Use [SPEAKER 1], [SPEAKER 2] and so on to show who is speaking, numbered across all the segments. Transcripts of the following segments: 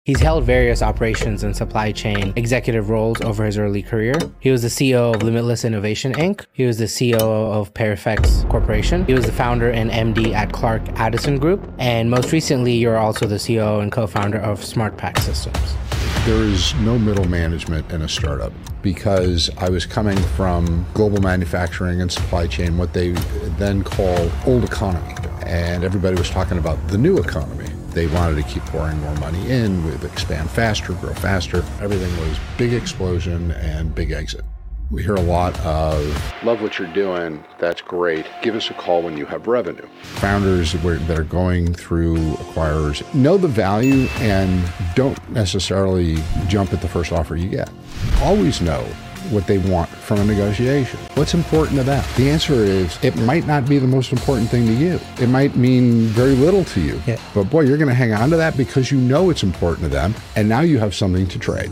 [SPEAKER 1] He's held various operations and supply chain executive roles over his early career. He was the CEO of Limitless Innovation, Inc. He was the CEO of Perifex Corporation. He was the founder and MD at Clark Addison Group. And most recently, you're also the CEO and co-founder of SmartPack Systems.
[SPEAKER 2] There is no middle management in a startup because I was coming from global manufacturing and supply chain, what they then call old economy. And everybody was talking about the new economy. They wanted to keep pouring more money in, we'd expand faster, grow faster. Everything was big explosion and big exit. We hear a lot of, love what you're doing, that's great, give us a call when you have revenue. Founders that are going through acquirers know the value and don't necessarily jump at the first offer you get. Always know what they want from a negotiation. What's important to them? The answer is, it might not be the most important thing to you. It might mean very little to you. Yeah. But boy, you're going to hang on to that because you know it's important to them, and now you have something to trade.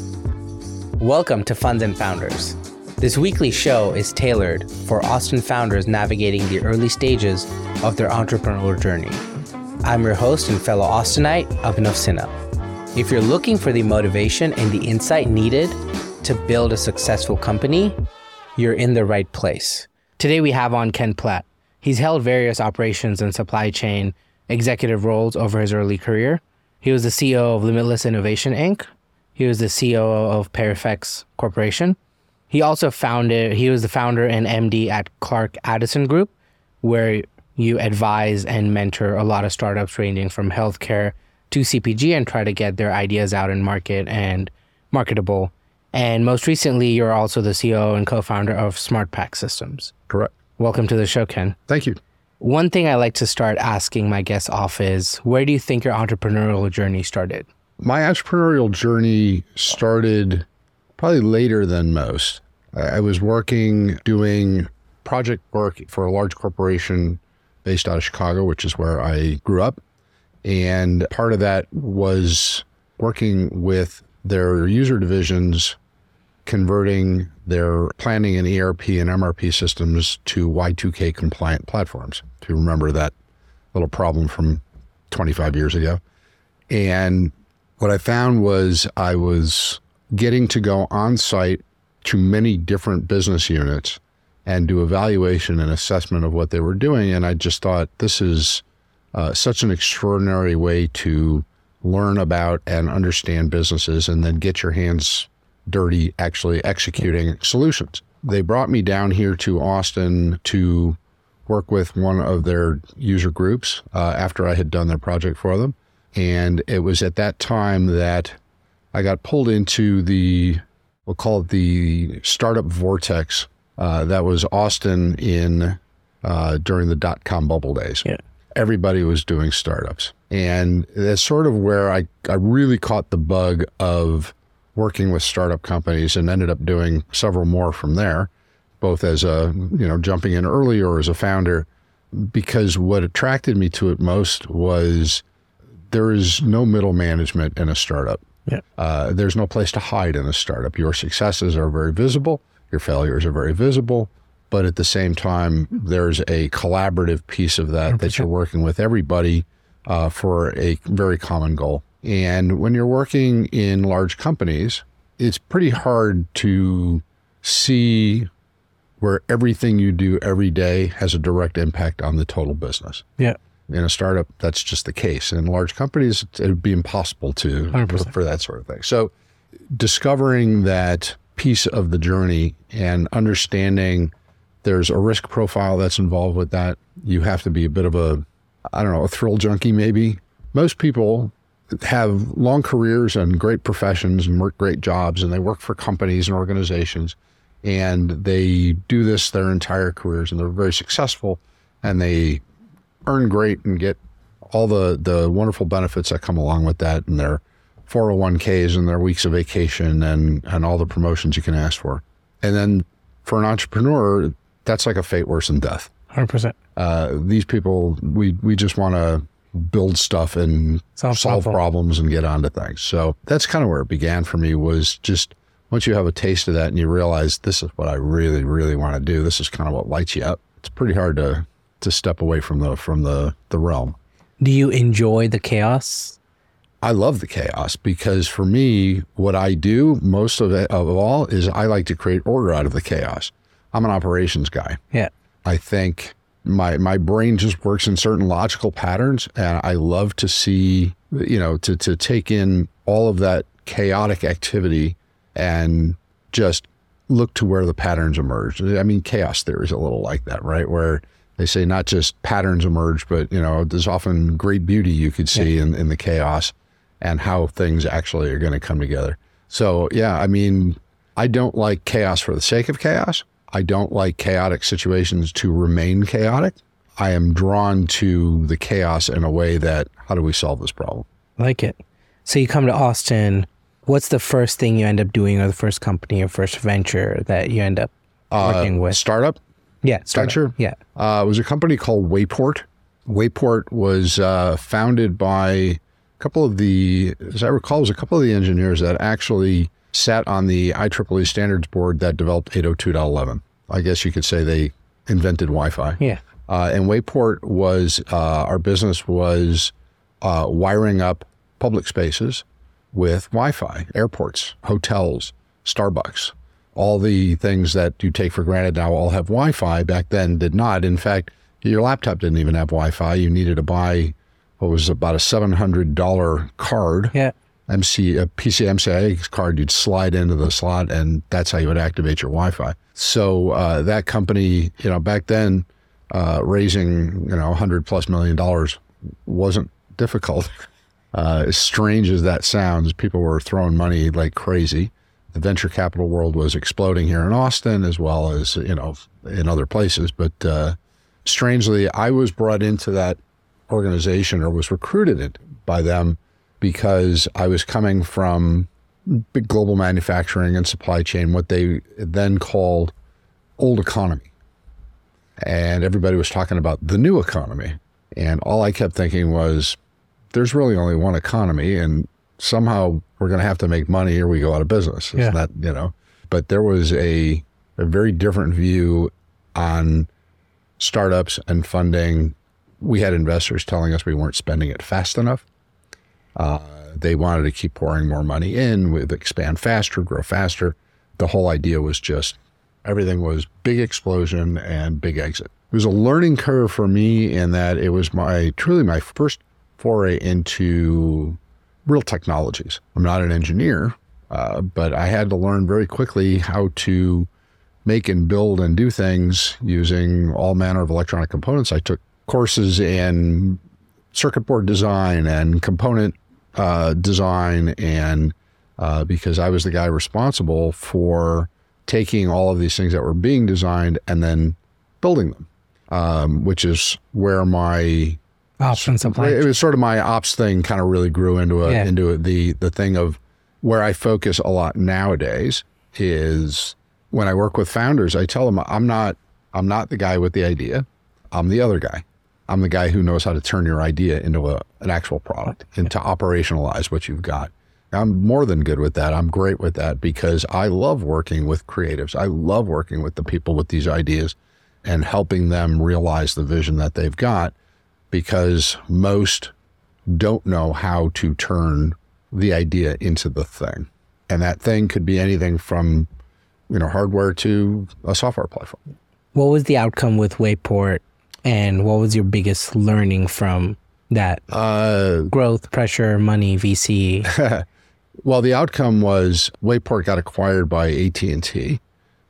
[SPEAKER 1] Welcome to Funds and Founders. This weekly show is tailored for Austin founders navigating the early stages of their entrepreneurial journey. I'm your host and fellow Austinite, Abhinav Sinha. If you're looking for the motivation and the insight needed to build a successful company, you're in the right place. Today we have on Ken Platt. He's held various operations and supply chain executive roles over his early career. He was the CEO of Limitless Innovation, Inc. He was the CEO of Perifex Corporation. He was the founder and MD at Clark Addison Group, where you advise and mentor a lot of startups ranging from healthcare to CPG and try to get their ideas out in market and marketable. And most recently, you're also the CEO and co-founder of SmartPack Systems.
[SPEAKER 2] Correct.
[SPEAKER 1] Welcome to the show, Ken.
[SPEAKER 2] Thank you.
[SPEAKER 1] One thing I like to start asking my guests off is, where do you think your entrepreneurial journey started?
[SPEAKER 2] My entrepreneurial journey started probably later than most. I was doing project work for a large corporation based out of Chicago, which is where I grew up. And part of that was working with their user divisions, converting their planning and ERP and MRP systems to Y2K compliant platforms. If you remember that little problem from 25 years ago. And what I found was I was getting to go on site to many different business units and do evaluation and assessment of what they were doing. And I just thought, this is such an extraordinary way to learn about and understand businesses and then get your hands dirty actually executing solutions. They brought me down here to Austin to work with one of their user groups after I had done their project for them. And it was at that time that I got pulled into we'll call it the startup vortex that was Austin during the dot-com bubble days. Yeah. Everybody was doing startups. And that's sort of where I really caught the bug of working with startup companies and ended up doing several more from there, both as jumping in early or as a founder, because what attracted me to it most was there is no middle management in a startup. Yeah. There's no place to hide in a startup. Your successes are very visible. Your failures are very visible. But at the same time, there's a collaborative piece of that 100%. That you're working with everybody for a very common goal. And when you're working in large companies, it's pretty hard to see where everything you do every day has a direct impact on the total business. Yeah. In a startup, that's just the case. In large companies, it would be impossible for that sort of thing. So discovering that piece of the journey and understanding there's a risk profile that's involved with that. You have to be a bit of a thrill junkie maybe. Most people have long careers and great professions and work great jobs, and they work for companies and organizations, and they do this their entire careers, and they're very successful, and they earn great and get all the wonderful benefits that come along with that, and their 401ks and their weeks of vacation and all the promotions you can ask for. And then for an entrepreneur, that's like a fate worse than death.
[SPEAKER 1] 100%.
[SPEAKER 2] These people, we just want to build stuff and solve problems and get onto things. So that's kind of where it began for me, was just once you have a taste of that and you realize this is what I really, really want to do, this is kind of what lights you up, it's pretty hard to step away from the realm.
[SPEAKER 1] Do you enjoy the chaos
[SPEAKER 2] I love the chaos because for me, what I do most of all is I like to create order out of the chaos. I'm an operations guy.
[SPEAKER 1] Yeah.
[SPEAKER 2] I think my brain just works in certain logical patterns, and I love to see, to take in all of that chaotic activity and just look to where the patterns emerge. I mean, chaos theory is a little like that, right? Where they say not just patterns emerge, but, there's often great beauty you could see in the chaos and how things actually are going to come together. So, yeah, I mean, I don't like chaos for the sake of chaos. I don't like chaotic situations to remain chaotic. I am drawn to the chaos in a way that, how do we solve this problem?
[SPEAKER 1] I like it. So you come to Austin. What's the first thing you end up doing, or the first company or first venture that you end up working with?
[SPEAKER 2] Startup?
[SPEAKER 1] Yeah, startup.
[SPEAKER 2] Venture?
[SPEAKER 1] Yeah.
[SPEAKER 2] It was a company called Wayport. Wayport was founded by a couple of the, as I recall, it was a couple of the engineers that actually sat on the IEEE standards board that developed 802.11. I guess you could say they invented Wi-Fi.
[SPEAKER 1] Yeah.
[SPEAKER 2] And Wayport was, our business was wiring up public spaces with Wi-Fi, airports, hotels, Starbucks, all the things that you take for granted now all have Wi-Fi. Back then did not. In fact, your laptop didn't even have Wi-Fi. You needed to buy what was about a $700 card.
[SPEAKER 1] Yeah.
[SPEAKER 2] a PCMCIA card you'd slide into the slot, and that's how you would activate your Wi-Fi. So that company, back then, raising, $100+ million wasn't difficult. As strange as that sounds, people were throwing money like crazy. The venture capital world was exploding here in Austin as well as, in other places. But strangely, I was brought into that organization, or was recruited by them, because I was coming from big global manufacturing and supply chain, what they then called old economy. And everybody was talking about the new economy. And all I kept thinking was, there's really only one economy, and somehow we're going to have to make money or we go out of business. Isn't that, But there was a very different view on startups and funding. We had investors telling us we weren't spending it fast enough. They wanted to keep pouring more money in, with expand faster, grow faster. The whole idea was just everything was big explosion and big exit. It was a learning curve for me in that it was truly my first foray into real technologies. I'm not an engineer, but I had to learn very quickly how to make and build and do things using all manner of electronic components. I took courses in circuit board design and component design, and because I was the guy responsible for taking all of these things that were being designed and then building them, which is where my
[SPEAKER 1] ops and supply chain.
[SPEAKER 2] It was sort of my ops thing kind of really grew into the thing of where I focus a lot nowadays is when I work with founders, I tell them I'm not the guy with the idea. I'm the other guy. I'm the guy who knows how to turn your idea into an actual product and to operationalize what you've got. I'm more than good with that. I'm great with that because I love working with creatives. I love working with the people with these ideas and helping them realize the vision that they've got, because most don't know how to turn the idea into the thing. And that thing could be anything from, hardware to a software platform.
[SPEAKER 1] What was the outcome with Wayport, and what was your biggest learning from that? Growth, pressure, money, VC?
[SPEAKER 2] Well, the outcome was Wayport got acquired by AT&T.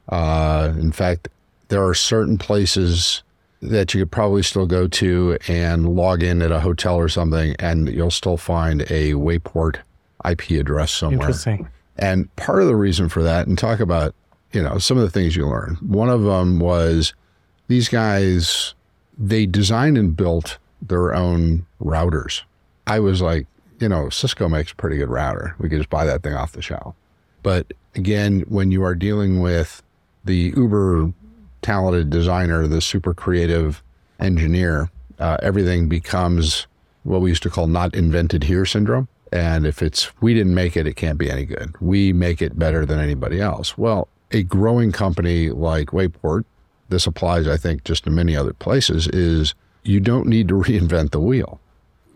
[SPEAKER 2] In fact, there are certain places that you could probably still go to and log in at a hotel or something, and you'll still find a Wayport IP address somewhere.
[SPEAKER 1] Interesting.
[SPEAKER 2] And part of the reason for that, and talk about, some of the things you learn. One of them was these guys, they designed and built their own routers. I was like, Cisco makes a pretty good router. We could just buy that thing off the shelf. But again, when you are dealing with the uber talented designer, the super creative engineer, everything becomes what we used to call not invented here syndrome. And if we didn't make it, it can't be any good. We make it better than anybody else. Well, a growing company like Wayport, this applies, I think, just to many other places, is you don't need to reinvent the wheel.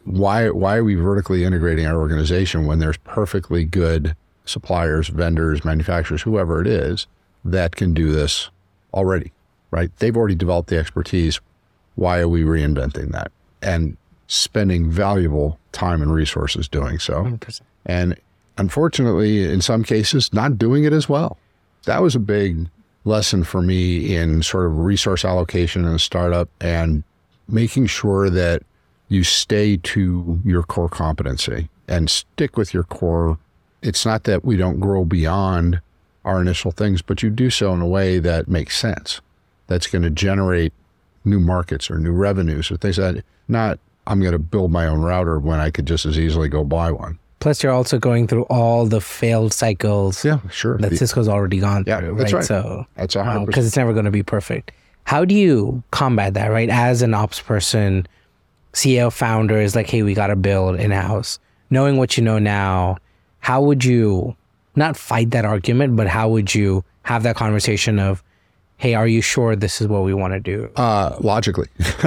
[SPEAKER 2] why are we vertically integrating our organization when there's perfectly good suppliers, vendors, manufacturers, whoever it is, that can do this already, right? They've already developed the expertise. Why are we reinventing that and spending valuable time and resources doing so?
[SPEAKER 1] 100%.
[SPEAKER 2] And unfortunately, in some cases, not doing it as well. That was a big lesson for me in sort of resource allocation in a startup and making sure that you stay to your core competency and stick with your core. It's not that we don't grow beyond our initial things, but you do so in a way that makes sense, that's going to generate new markets or new revenues or things that not, I'm going to build my own router when I could just as easily go buy one.
[SPEAKER 1] Plus, you're also going through all the failed cycles
[SPEAKER 2] Yeah, sure.
[SPEAKER 1] that Cisco's already gone through,
[SPEAKER 2] Yeah, that's right.
[SPEAKER 1] So
[SPEAKER 2] That's 100%.
[SPEAKER 1] because it's never going to be perfect. How do you combat that, right? As an ops person, CEO founder is like, hey, we got to build in-house. Knowing what you know now, how would you not fight that argument, but how would you have that conversation of, hey, are you sure this is what we want to do?
[SPEAKER 2] Logically.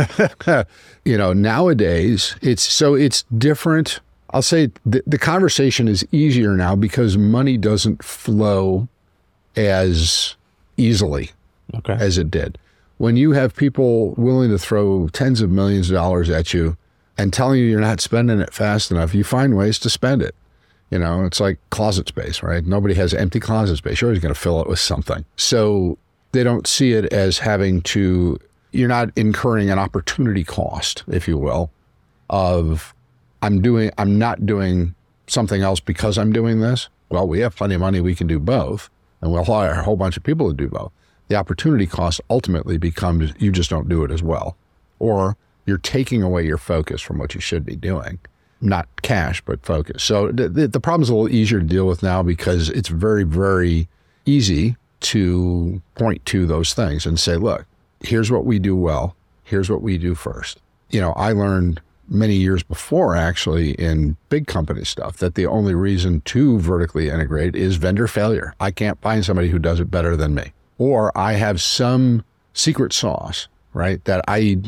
[SPEAKER 2] Nowadays, it's different. I'll say the conversation is easier now because money doesn't flow as easily as it did. When you have people willing to throw tens of millions of dollars at you and telling you you're not spending it fast enough, you find ways to spend it. It's like closet space, right? Nobody has empty closet space. You're always going to fill it with something. So they don't see it as you're not incurring an opportunity cost, if you will, of I'm not doing something else because I'm doing this. Well, we have plenty of money. We can do both. And we'll hire a whole bunch of people to do both. The opportunity cost ultimately becomes you just don't do it as well. Or you're taking away your focus from what you should be doing. Not cash, but focus. So the problem's a little easier to deal with now because it's very, very easy to point to those things and say, look, here's what we do well. Here's what we do first. I learned many years before actually in big company stuff that the only reason to vertically integrate is vendor failure. I can't find somebody who does it better than me. Or I have some secret sauce, right? That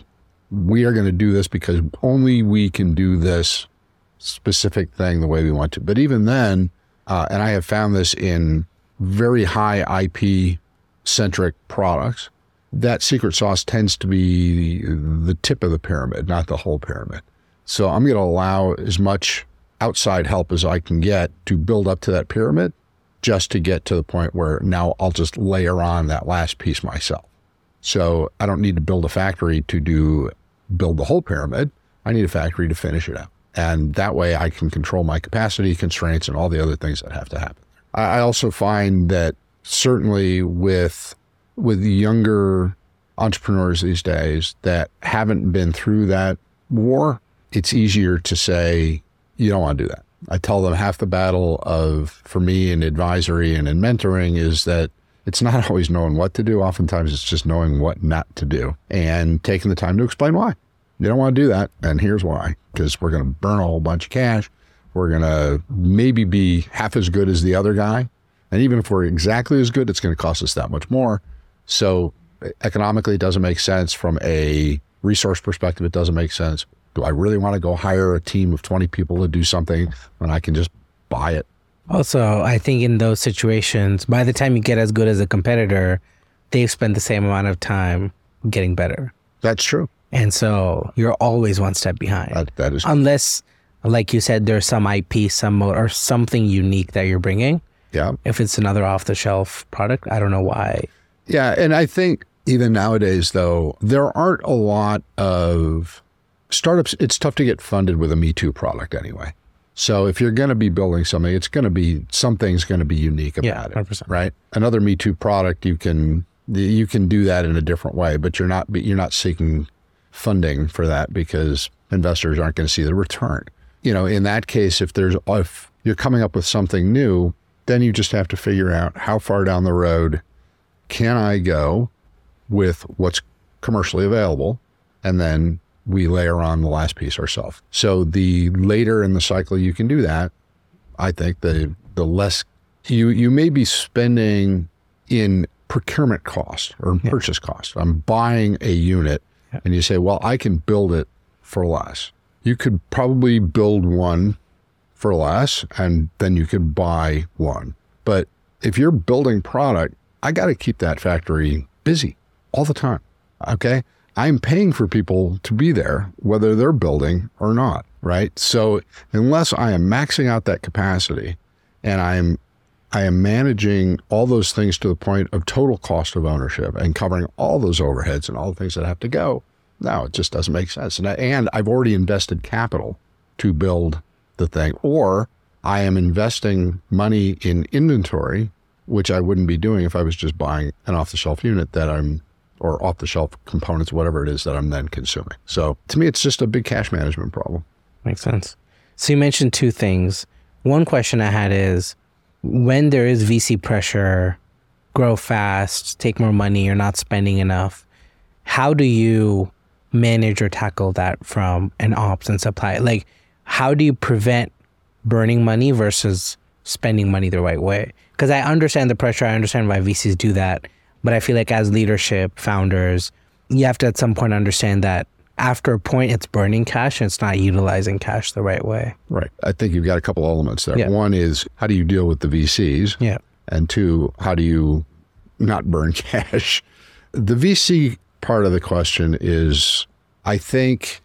[SPEAKER 2] we are going to do this because only we can do this specific thing the way we want to. But even then, and I have found this in very high IP centric products, that secret sauce tends to be the tip of the pyramid, not the whole pyramid. So I'm going to allow as much outside help as I can get to build up to that pyramid, just to get to the point where now I'll just layer on that last piece myself. So I don't need to build a factory to build the whole pyramid. I need a factory to finish it out. And that way I can control my capacity constraints and all the other things that have to happen. I also find that certainly with younger entrepreneurs these days that haven't been through that war, it's easier to say, you don't want to do that. I tell them half the battle for me in advisory and in mentoring is that it's not always knowing what to do. Oftentimes it's just knowing what not to do and taking the time to explain why. You don't want to do that, and here's why. Because we're going to burn a whole bunch of cash. We're going to maybe be half as good as the other guy. And even if we're exactly as good, it's going to cost us that much more. So economically, it doesn't make sense. From a resource perspective, it doesn't make sense. Do I really want to go hire a team of 20 people to do something when I can just buy it?
[SPEAKER 1] Also, I think in those situations, by the time you get as good as a competitor, they've spent the same amount of time getting better.
[SPEAKER 2] That's true.
[SPEAKER 1] And so you're always one step behind.
[SPEAKER 2] That is true.
[SPEAKER 1] Unless, like you said, there's some IP, or something unique that you're bringing.
[SPEAKER 2] Yeah.
[SPEAKER 1] If it's another off-the-shelf product, I don't know why.
[SPEAKER 2] Yeah, and I think even nowadays, though, there aren't a lot of startups. It's tough to get funded with a Me Too product anyway. So if you're going to be building something, something's going to be unique about
[SPEAKER 1] 100%.
[SPEAKER 2] it, right? Another Me Too product, you can do that in a different way, but you're not seeking funding for that because investors aren't going to see the return. In that case, if you're coming up with something new, then you just have to figure out how far down the road can I go with what's commercially available, and then we layer on the last piece ourselves. So the later in the cycle you can do that, I think the less you may be spending in procurement cost or purchase cost. I'm buying a unit and you say, well, I can build it for less. you could probably build one for less, and then you could buy one. But if you're building product, I got to keep that factory busy all the time. Okay. I'm paying for people to be there, whether they're building or not. Right. So unless I am maxing out that capacity and I am managing all those things to the point of total cost of ownership and covering all those overheads and all the things that have to go, no, it just doesn't make sense. And I've already invested capital to build the thing, or I am investing money in inventory, which I wouldn't be doing if I was just buying an off-the-shelf unit or off-the-shelf components, whatever it is that I'm then consuming. So to me, it's just a big cash management problem.
[SPEAKER 1] Makes sense. So you mentioned two things. One question I had is, when there is VC pressure, grow fast, take more money, you're not spending enough, how do you manage or tackle that from an ops and supply? Like, how do you prevent burning money versus spending money the right way? Because I understand the pressure. I understand why VCs do that. But I feel like as leadership, founders, you have to at some point understand that after a point, it's burning cash and it's not utilizing cash the right way.
[SPEAKER 2] Right. I think you've got a couple elements there.
[SPEAKER 1] Yeah.
[SPEAKER 2] One is, how do you deal with the VCs?
[SPEAKER 1] Yeah.
[SPEAKER 2] And two, how do you not burn cash? The VC part of the question is, I think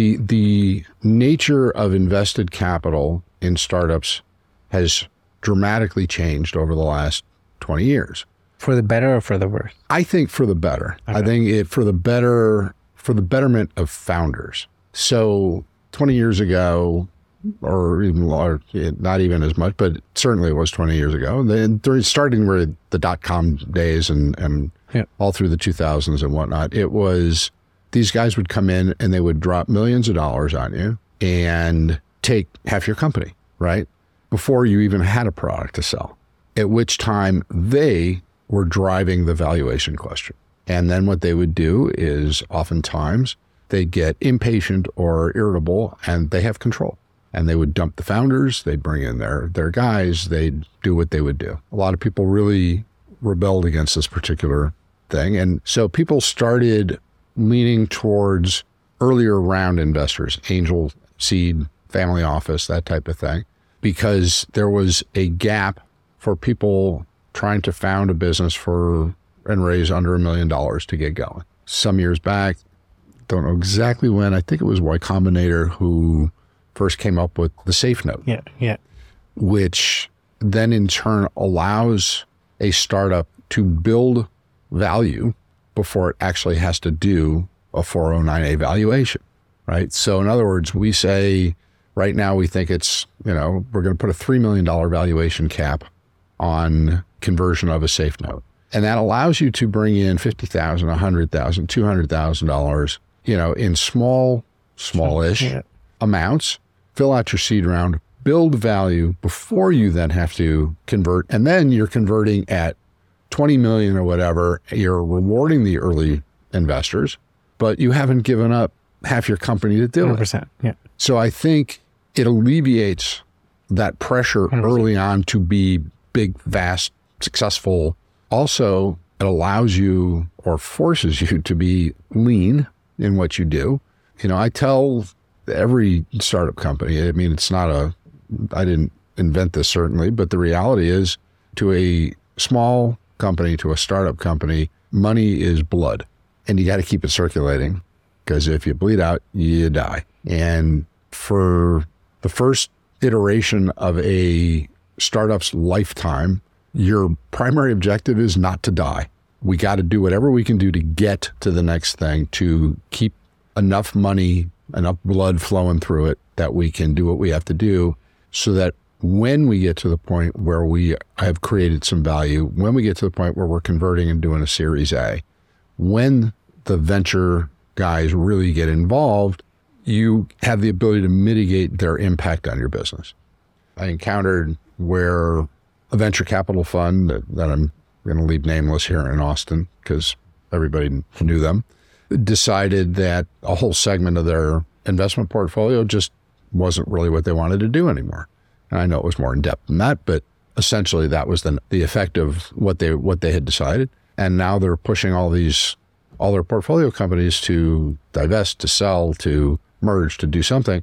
[SPEAKER 2] the nature of invested capital in startups has dramatically changed over the last 20 years.
[SPEAKER 1] For the better or for the worse?
[SPEAKER 2] I think for the better. Okay. I think for the betterment of founders. So 20 years ago, or even not even as much, but certainly it was 20 years ago. Then starting with the .com days and all through the 2000s and whatnot, it was these guys would come in and they would drop millions of dollars on you and take half your company, right? Before you even had a product to sell, at which time they were driving the valuation question. And then what they would do is oftentimes they'd get impatient or irritable and they have control. And they would dump the founders, they'd bring in their guys, they'd do what they would do. A lot of people really rebelled against this particular thing. And so people started leaning towards earlier round investors, angel, seed, family office, that type of thing, because there was a gap for people trying to found a business and raise under $1 million to get going. Some years back, don't know exactly when, I think it was Y Combinator who first came up with the Safe Note.
[SPEAKER 1] Yeah.
[SPEAKER 2] Which then in turn allows a startup to build value before it actually has to do a 409A valuation, right? So in other words, we say right now we think it's, we're going to put a $3 million valuation cap on conversion of a Safe Note. And that allows you to bring in $50,000, $100,000, $200,000, in smallish amounts, fill out your seed round, build value before you then have to convert. And then you're converting at 20 million or whatever. You're rewarding the early investors, but you haven't given up half your company to do
[SPEAKER 1] 100%,
[SPEAKER 2] it.
[SPEAKER 1] Yeah.
[SPEAKER 2] So I think it alleviates that pressure 100%. Early on to be big, vast, successful. Also, it allows you or forces you to be lean in what you do. I tell every startup company, it's not I didn't invent this certainly, but the reality is, to a small company, to a startup company, money is blood and you got to keep it circulating, because if you bleed out, you die. And for the first iteration of a startup's lifetime, your primary objective is not to die. We got to do whatever we can do to get to the next thing, to keep enough money, enough blood flowing through it that we can do what we have to do, so that when we get to the point where we have created some value, when we get to the point where we're converting and doing a Series A, when the venture guys really get involved, you have the ability to mitigate their impact on your business. I encountered where a venture capital fund that I'm going to leave nameless here in Austin because everybody knew them, decided that a whole segment of their investment portfolio just wasn't really what they wanted to do anymore. And I know it was more in depth than that, but essentially that was the effect of what they had decided. And now they're pushing all their portfolio companies to divest, to sell, to merge, to do something.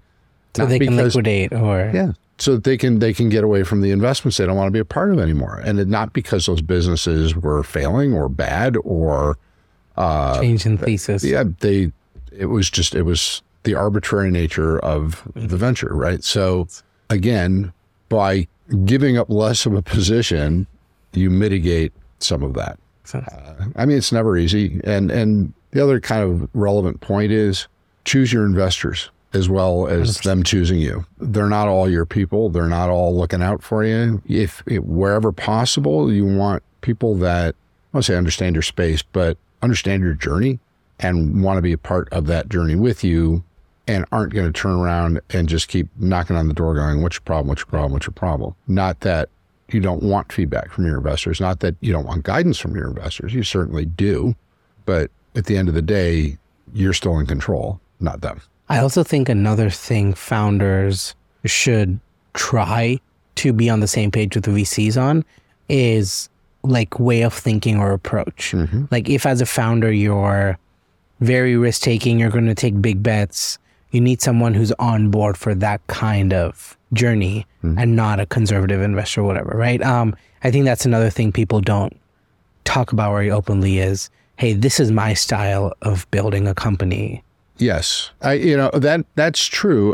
[SPEAKER 1] So they can liquidate or...
[SPEAKER 2] Yeah. So that they can get away from the investments they don't want to be a part of anymore. And not because those businesses were failing or bad or...
[SPEAKER 1] change in thesis.
[SPEAKER 2] Yeah, it was the arbitrary nature of the venture, right? So again, by giving up less of a position, you mitigate some of that. I mean, it's never easy. And the other kind of relevant point is choose your investors as well as 100%. Them choosing you. They're not all your people. They're not all looking out for you. If wherever possible, you want people that, I won't say understand your space, but understand your journey and want to be a part of that journey with you and aren't going to turn around and just keep knocking on the door going, what's your problem, what's your problem, what's your problem? Not that you don't want feedback from your investors, not that you don't want guidance from your investors. You certainly do. But at the end of the day, you're still in control, not them.
[SPEAKER 1] I also think another thing founders should try to be on the same page with the VCs on is like way of thinking or approach. Mm-hmm. Like if as a founder, you're very risk taking, you're going to take big bets, you need someone who's on board for that kind of journey and not a conservative investor or whatever, right? I think that's another thing people don't talk about very openly is, hey, this is my style of building a company.
[SPEAKER 2] Yes, that's true.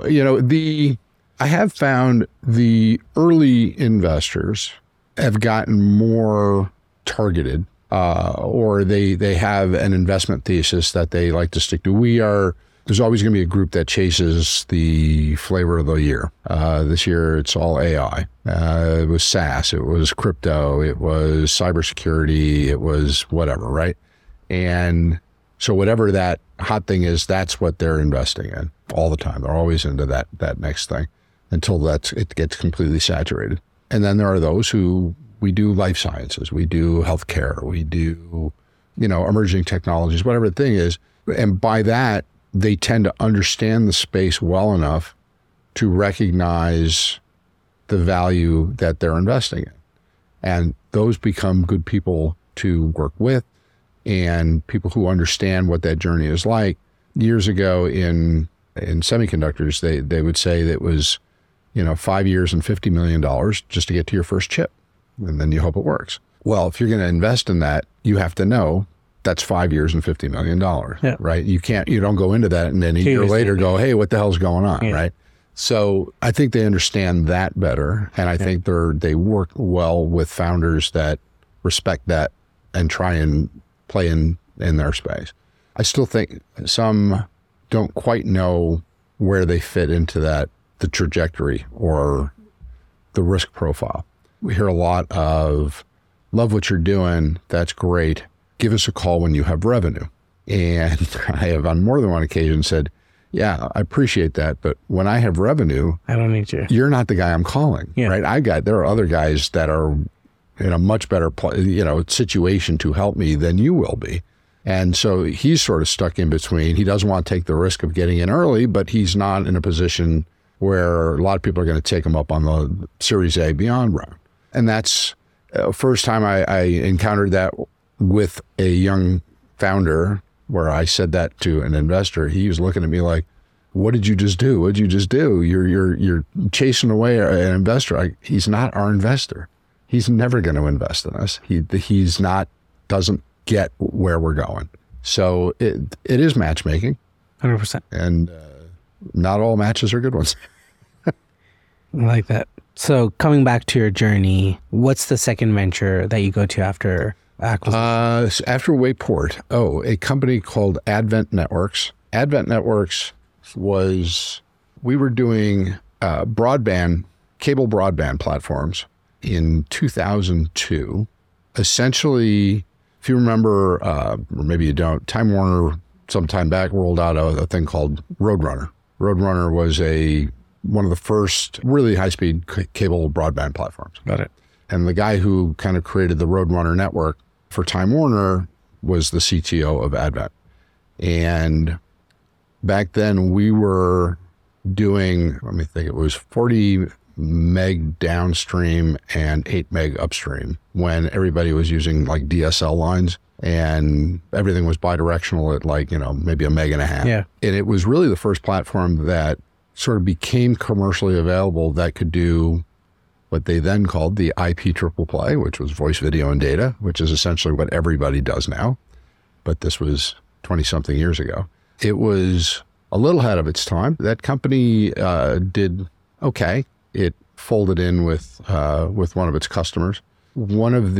[SPEAKER 2] I have found the early investors have gotten more targeted, or they have an investment thesis that they like to stick to. There's always going to be a group that chases the flavor of the year. This year, it's all AI. It was SaaS, it was crypto, it was cybersecurity, it was whatever, right? And so whatever that hot thing is, that's what they're investing in all the time. They're always into that next thing until it gets completely saturated. And then there are those who, we do life sciences, we do healthcare, we do, emerging technologies, whatever the thing is. And by that, they tend to understand the space well enough to recognize the value that they're investing in. And those become good people to work with and people who understand what that journey is like. Years ago in semiconductors, they would say that it was, 5 years and $50 million just to get to your first chip. And then you hope it works. Well, if you're going to invest in that, you have to know that's 5 years and $50 million, right? You don't go into that and then a year later go, hey, what the hell's going on, right? So I think they understand that better. And I think they work well with founders that respect that and try and play in their space. I still think some don't quite know where they fit into the trajectory or the risk profile. We hear a lot of, love what you're doing, that's great, give us a call when you have revenue. And I have on more than one occasion said, yeah, I appreciate that, but when I have revenue,
[SPEAKER 1] I don't need you.
[SPEAKER 2] You're not the guy I'm calling, right? There are other guys that are in a much better situation to help me than you will be. And so he's sort of stuck in between. He doesn't want to take the risk of getting in early, but he's not in a position where a lot of people are going to take him up on the Series A beyond round. And that's first time I encountered that with a young founder where I said that to an investor. He was looking at me like, what did you just do? What did you just do? You're chasing away an investor. He's not our investor. He's never going to invest in us. He's not, doesn't get where we're going. So it is matchmaking.
[SPEAKER 1] 100%.
[SPEAKER 2] And not all matches are good ones.
[SPEAKER 1] I like that. So coming back to your journey, what's the second venture that you go to after acquisition?
[SPEAKER 2] After Wayport, a company called Advent Networks. Advent Networks we were doing cable broadband platforms in 2002. Essentially, if you remember, or maybe you don't, Time Warner some time back rolled out a thing called Roadrunner. Roadrunner was one of the first really high-speed cable broadband platforms.
[SPEAKER 1] Got it.
[SPEAKER 2] And the guy who kind of created the Roadrunner network for Time Warner was the CTO of Advent. And back then we were doing, it was 40 meg downstream and 8 meg upstream when everybody was using like DSL lines and everything was bidirectional at maybe 1.5 meg. Yeah. And it was really the first platform that sort of became commercially available that could do what they then called the IP triple play, which was voice, video, and data, which is essentially what everybody does now. But this was 20-something years ago. It was a little ahead of its time. That company did okay. It folded in with one of its customers. One of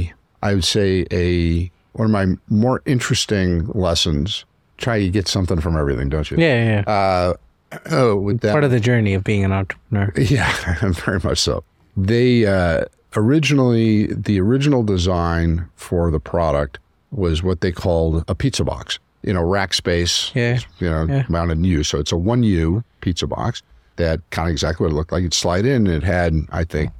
[SPEAKER 2] my more interesting lessons, try to get something from everything, don't you?
[SPEAKER 1] Yeah. Part of the journey of being an entrepreneur.
[SPEAKER 2] Yeah, very much so. They the original design for the product was what they called a pizza box. Rack space, mounted in U. So it's a 1U pizza box that kind of exactly what it looked like. It'd slide in, and it had, I think,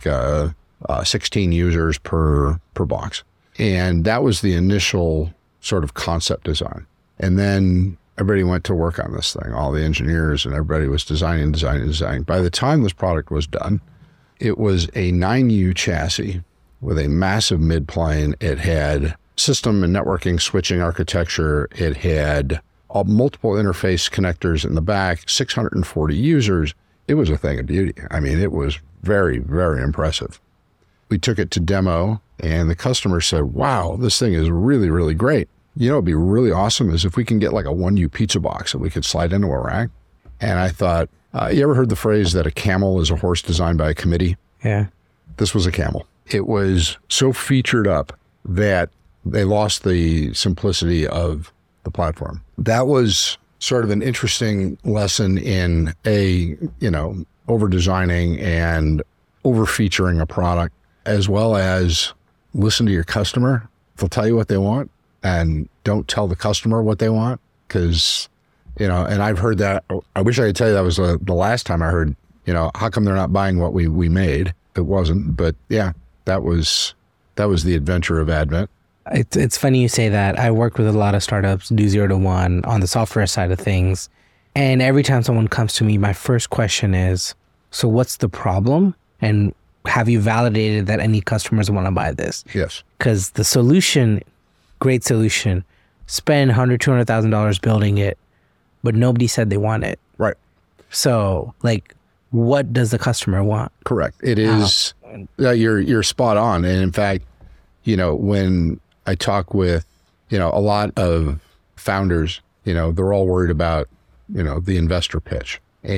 [SPEAKER 2] 16 users per box. And that was the initial sort of concept design. And then everybody went to work on this thing, all the engineers, and everybody was designing. By the time this product was done, it was a 9U chassis with a massive midplane. It had system and networking switching architecture. It had multiple interface connectors in the back, 640 users. It was a thing of beauty. I mean, it was very, very impressive. We took it to demo, and the customer said, wow, this thing is really, really great. It'd be really awesome is if we can get like a 1U pizza box that we could slide into a rack. And I thought, you ever heard the phrase that a camel is a horse designed by a committee?
[SPEAKER 1] Yeah.
[SPEAKER 2] This was a camel. It was so featured up that they lost the simplicity of the platform. That was sort of an interesting lesson in over-designing and over-featuring a product, as well as listen to your customer. They'll tell you what they want, and don't tell the customer what they want, because, and I've heard that. I wish I could tell you that was the last time I heard, how come they're not buying what we made? It wasn't, but yeah, that was the adventure of Advent.
[SPEAKER 1] It's funny you say that. I work with a lot of startups, do 0 to 1 on the software side of things. And every time someone comes to me, my first question is, so what's the problem? And have you validated that any customers want to buy this?
[SPEAKER 2] Yes. Because
[SPEAKER 1] the solution, great solution, spend $100,000, $200,000 building it, but nobody said they want it.
[SPEAKER 2] Right.
[SPEAKER 1] So what does the customer want?
[SPEAKER 2] Correct. It is, you're spot on. And in fact, when I talk with, a lot of founders, they're all worried about, the investor pitch.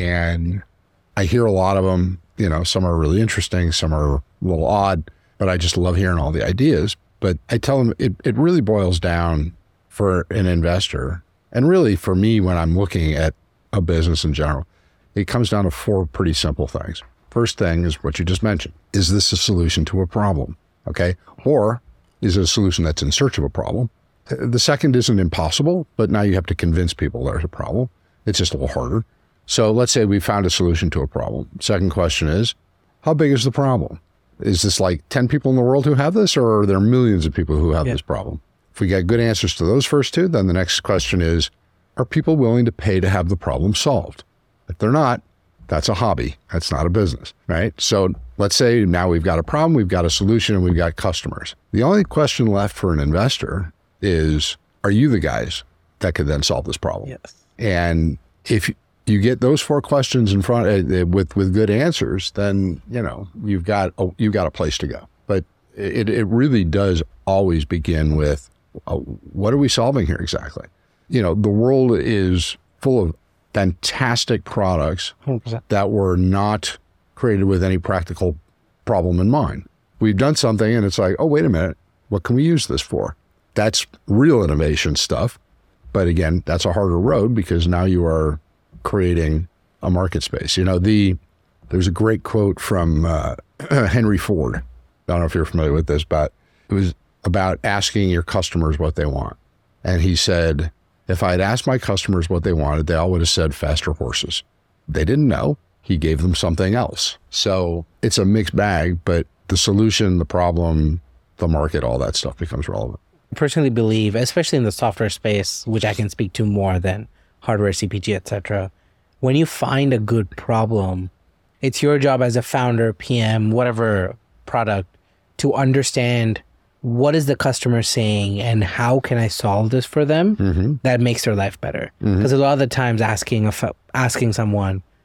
[SPEAKER 2] And I hear a lot of them, some are really interesting, some are a little odd, but I just love hearing all the ideas. But I tell them it really boils down for an investor, and really for me when I'm looking at a business in general, it comes down to 4 pretty simple things. First thing is what you just mentioned. Is this a solution to a problem? Okay. Or is it a solution that's in search of a problem? The second isn't impossible, but now you have to convince people there's a problem. It's just a little harder. So let's say we found a solution to a problem. Second question is, how big is the problem? Is this like 10 people in the world who have this, or are there millions of people who have this problem? If we get good answers to those first 2, then the next question is, are people willing to pay to have the problem solved? If they're not, that's a hobby. That's not a business, right? So let's say now we've got a problem, we've got a solution, and we've got customers. The only question left for an investor is, are you the guys that could then solve this problem?
[SPEAKER 1] Yes.
[SPEAKER 2] And if you get those 4 questions in front with good answers, then, you've got a place to go. But it really does always begin with, what are we solving here exactly? The world is full of fantastic products
[SPEAKER 1] 100%.
[SPEAKER 2] That were not created with any practical problem in mind. We've done something and it's like, oh, wait a minute, what can we use this for? That's real innovation stuff. But again, that's a harder road because now you are creating a market space. There's a great quote from Henry Ford. I don't know if you're familiar with this, but it was about asking your customers what they want. And he said, if I had asked my customers what they wanted, they all would have said faster horses. They didn't know. He gave them something else. So it's a mixed bag, but the solution, the problem, the market, all that stuff becomes relevant.
[SPEAKER 1] I personally believe, especially in the software space, which I can speak to more than hardware, CPG, etc., when you find a good problem, it's your job as a founder, PM, whatever product, to understand what is the customer saying and how can I solve this for them that makes their life better. Because a lot of the times asking someone,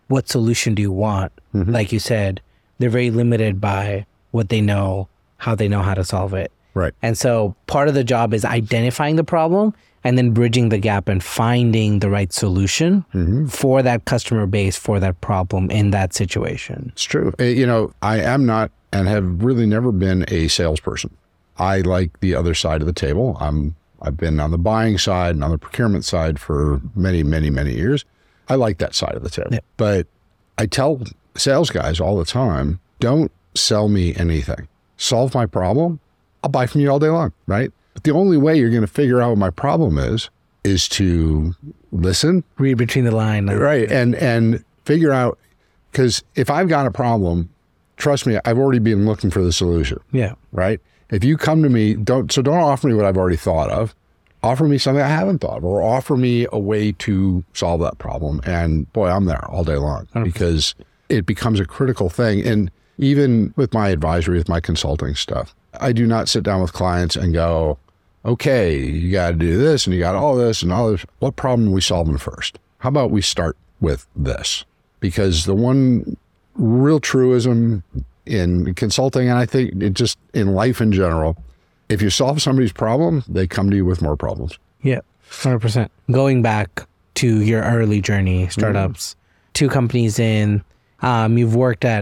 [SPEAKER 1] what solution do you want? Like you said, they're very limited by what they know how to solve it.
[SPEAKER 2] Right.
[SPEAKER 1] And so part of the job is identifying the problem and then bridging the gap and finding the right solution for that customer base, for that problem in that situation.
[SPEAKER 2] It's true. I am not and have really never been a salesperson. I like the other side of the table. I've been on the buying side and on the procurement side for many, many, many years. I like that side of the table. Yeah. But I tell sales guys all the time, don't sell me anything. Solve my problem. I'll buy from you all day long, right? But the only way you're going to figure out what my problem is to listen.
[SPEAKER 1] Read between the lines.
[SPEAKER 2] Right. And figure out, because if I've got a problem, trust me, I've already been looking for the solution.
[SPEAKER 1] Yeah.
[SPEAKER 2] Right. If you come to me, don't offer me what I've already thought of. Offer me something I haven't thought of, or offer me a way to solve that problem. And boy, I'm there all day long 100%. Because it becomes a critical thing. And even with my advisory, with my consulting stuff, I do not sit down with clients and go, okay, you got to do this and you got all this and all this. What problem are we solving first? How about we start with this? Because the one real truism in consulting, and I think it just in life in general, if you solve somebody's problem, they come to you with more problems.
[SPEAKER 1] Yeah, 100%. Going back to your early journey, startups, 2 companies in, you've worked at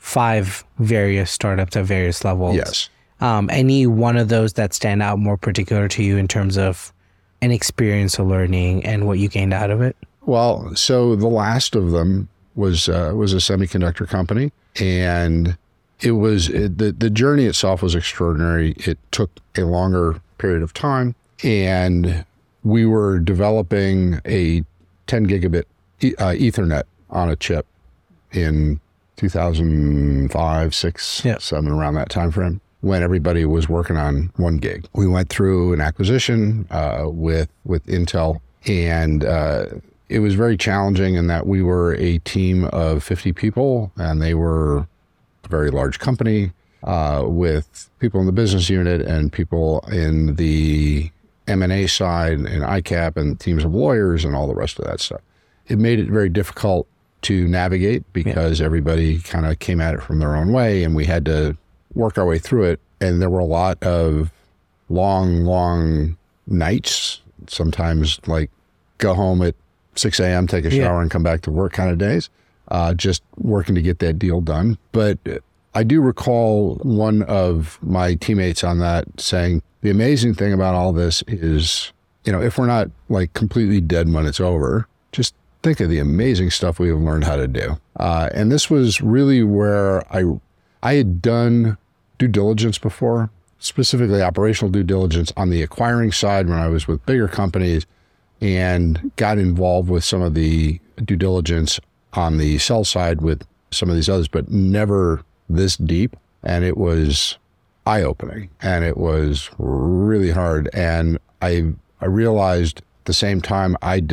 [SPEAKER 1] 5 various startups at various levels.
[SPEAKER 2] Yes.
[SPEAKER 1] Any one of those that stand out more particular to you in terms of an experience of learning and what you gained out of it?
[SPEAKER 2] Well, so the last of them was a semiconductor company, and it was the journey itself was extraordinary. It took a longer period of time, and we were developing a 10 gigabit Ethernet on a chip in 2005, 6, 7, around that time frame, when everybody was working on 1 gig. We went through an acquisition with Intel, and it was very challenging in that we were a team of 50 people, and they were a very large company with people in the business unit and people in the M&A side and ICAP and teams of lawyers and all the rest of that stuff. It made it very difficult to navigate because everybody kind of came at it from their own way, and we had to work our way through it. And there were a lot of long nights, sometimes like go home at 6 a.m., take a shower and come back to work kind of days, just working to get that deal done. But I do recall one of my teammates on that saying, the amazing thing about all this is, if we're not like completely dead when it's over, just think of the amazing stuff we have learned how to do. And this was really where I had done due diligence before, specifically operational due diligence on the acquiring side when I was with bigger companies, and got involved with some of the due diligence on the sell side with some of these others, but never this deep. And it was eye-opening, and it was really hard. And I realized at the same time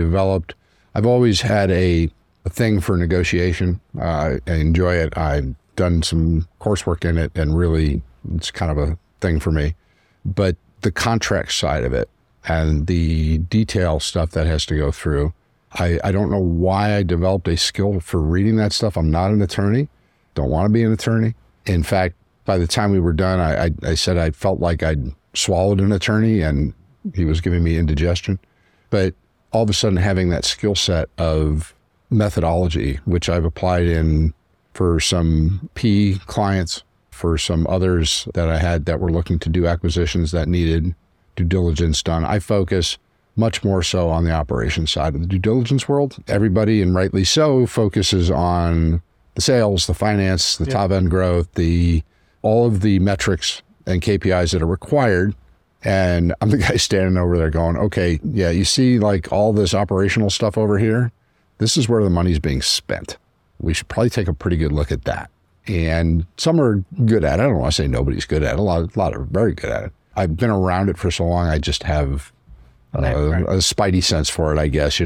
[SPEAKER 2] I've always had a thing for negotiation. I enjoy it. I've done some coursework in it, and really it's kind of a thing for me. But the contract side of it and the detail stuff that has to go through, I don't know why I developed a skill for reading that stuff. I'm not an attorney, don't want to be an attorney. In fact, by the time we were done, I said I felt like I'd swallowed an attorney and he was giving me indigestion. But all of a sudden having that skill set of methodology, which I've applied in for some PE clients, for some others that I had that were looking to do acquisitions that needed due diligence done. I focus much more so on the operations side of the due diligence world. Everybody, and rightly so, focuses on the sales, the finance, the top end growth, all of the metrics and KPIs that are required. And I'm the guy standing over there going, okay, yeah, you see like all this operational stuff over here? This is where the money's being spent. We should probably take a pretty good look at that. And some are good at it. I don't want to say nobody's good at it. A lot are very good at it. I've been around it for so long. I just have a spidey sense for it, I guess.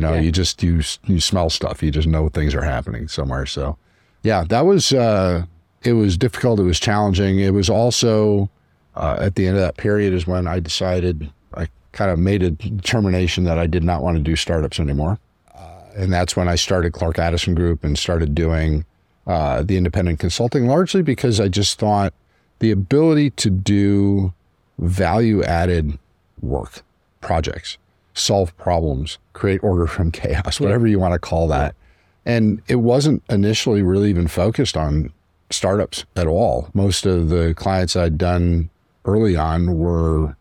[SPEAKER 2] You smell stuff. You just know things are happening somewhere. So yeah, that was, it was difficult. It was challenging. It was also, at the end of that period is when I decided, I kind of made a determination that I did not want to do startups anymore. And that's when I started Clark Addison Group and started doing the independent consulting, largely because I just thought the ability to do value-added work, projects, solve problems, create order from chaos, whatever you want to call that. And it wasn't initially really even focused on startups at all. Most of the clients I'd done early on were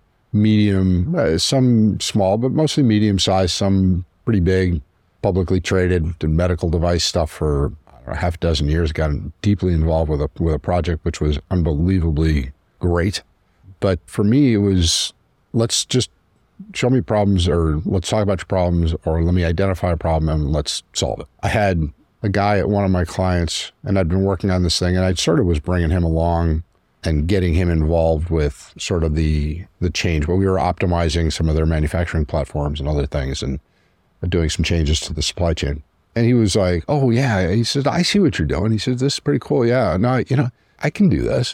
[SPEAKER 2] medium, some small, but mostly medium-sized, some pretty big, publicly traded, did medical device stuff for a half a dozen years, got deeply involved with a project which was unbelievably great. But for me, it was, let's just show me problems, or let's talk about your problems, or let me identify a problem and let's solve it. I had a guy at one of my clients, and I'd been working on this thing, and I sort of was bringing him along and getting him involved with sort of the change. But we were optimizing some of their manufacturing platforms and other things and doing some changes to the supply chain. And he was like, oh, yeah. He said, I see what you're doing. He said, this is pretty cool. Yeah, no, I can do this.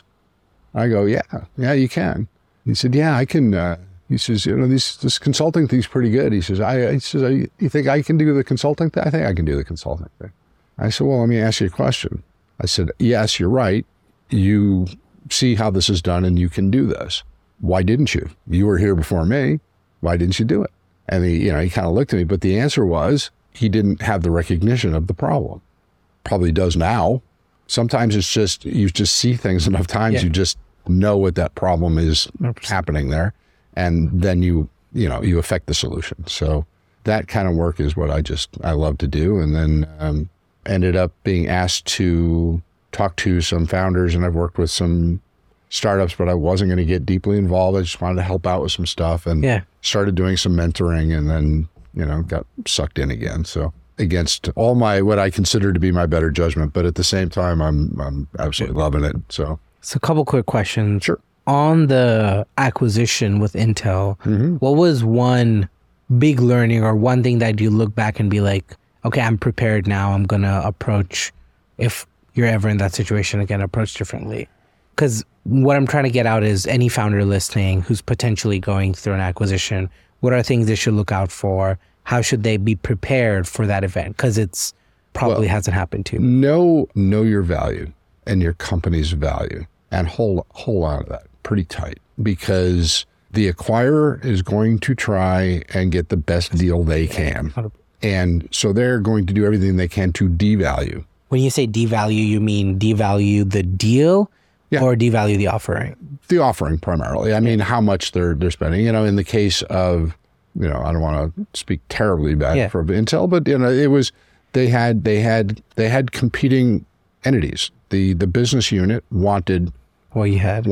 [SPEAKER 2] I go, yeah, you can. He said, yeah, I can. He says, this consulting thing's pretty good. He says, you think I can do the consulting thing? I think I can do the consulting thing. I said, well, let me ask you a question. I said, yes, you're right. You see how this is done and you can do this. Why didn't you? You were here before me. Why didn't you do it? And he kind of looked at me, but the answer was he didn't have the recognition of the problem. Probably does now. Sometimes it's just, you just see things enough times, you just know what that problem is 100%. Happening there. And then you affect the solution. So that kind of work is what I love to do. And then ended up being asked to talk to some founders, and I've worked with some startups, but I wasn't going to get deeply involved. I just wanted to help out with some stuff and started doing some mentoring, and then, got sucked in again. So against all what I consider to be my better judgment, but at the same time, I'm absolutely loving it. So
[SPEAKER 1] a couple quick questions.
[SPEAKER 2] Sure.
[SPEAKER 1] On the acquisition with Intel, what was one big learning or one thing that you look back and be like, okay, I'm prepared now. I'm going to approach, if you're ever in that situation again, approach differently? Because what I'm trying to get out is any founder listening who's potentially going through an acquisition, what are things they should look out for? How should they be prepared for that event? Because it's probably hasn't happened to you.
[SPEAKER 2] Know your value and your company's value, and hold on to that pretty tight, because the acquirer is going to try and get the best deal they can. And so they're going to do everything they can to devalue.
[SPEAKER 1] When you say devalue, you mean devalue the deal or devalue the offering?
[SPEAKER 2] The offering primarily. I mean, how much they're spending. In the case of, I don't want to speak terribly bad for Intel, but it was, they had competing entities. The business unit wanted what we had.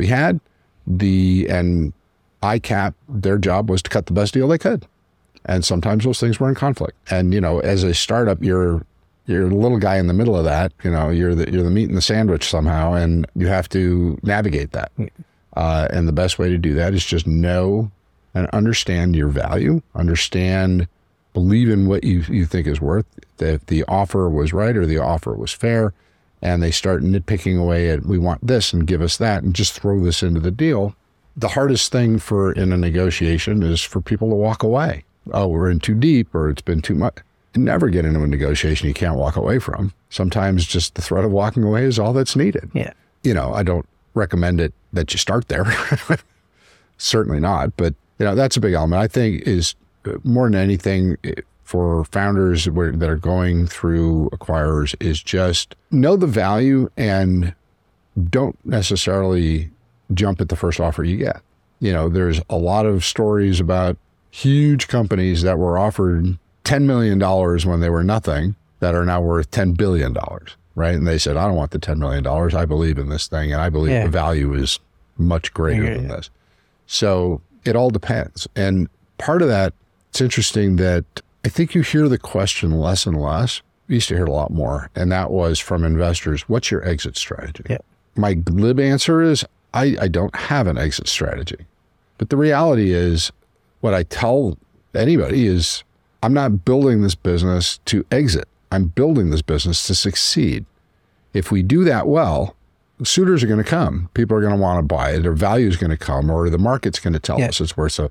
[SPEAKER 2] And ICAP, their job was to cut the best deal they could. And sometimes those things were in conflict. And, as a startup, you're the little guy in the middle of that. You're the meat in the sandwich somehow, and you have to navigate that. And the best way to do that is just know and understand your value, believe in what you think is worth. If the offer was right or the offer was fair, and they start nitpicking away at, we want this and give us that, and just throw this into the deal. The hardest thing in a negotiation is for people to walk away. Oh, we're in too deep, or it's been too much. You never get into a negotiation you can't walk away from. Sometimes just the threat of walking away is all that's needed.
[SPEAKER 1] Yeah.
[SPEAKER 2] I don't recommend it that you start there. Certainly not. But, that's a big element. I think is more than anything for founders that are going through acquirers is just know the value and don't necessarily jump at the first offer you get. There's a lot of stories about huge companies that were offered $10 million when they were nothing that are now worth $10 billion, right? And they said, I don't want the $10 million. I believe in this thing, and I believe the value is much greater than this. So it all depends. And part of that, it's interesting that I think you hear the question less and less. We used to hear it a lot more, and that was from investors, what's your exit strategy? Yeah. My glib answer is, I don't have an exit strategy. But the reality is, what I tell anybody is, I'm not building this business to exit. I'm building this business to succeed. If we do that well, suitors are going to come. People are going to want to buy it. Their value is going to come, or the market's going to tell us it's worth. So